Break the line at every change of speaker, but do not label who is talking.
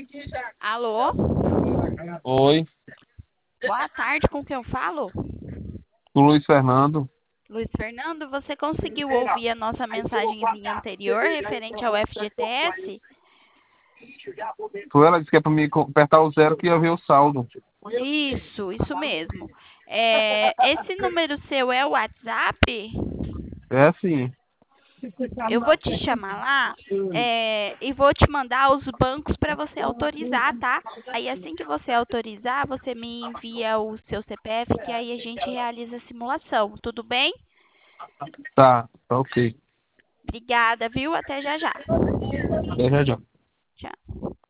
Alô?
Oi,
Boa tarde, com quem eu falo?
o Luiz Fernando.
Luiz Fernando, você conseguiu ouvir a nossa mensagenzinha anterior referente ao FGTS?
Ela disse que é para mim apertar o zero que ia ver o saldo.
Isso mesmo. Esse número seu é o WhatsApp?
É assim.
Eu vou te chamar lá, e vou te mandar os bancos para você autorizar, tá? Aí assim que você autorizar, você me envia o seu CPF, que aí a gente realiza a simulação, tudo bem?
Tá ok.
Obrigada, viu? Até já já.
Até já já.
Tchau.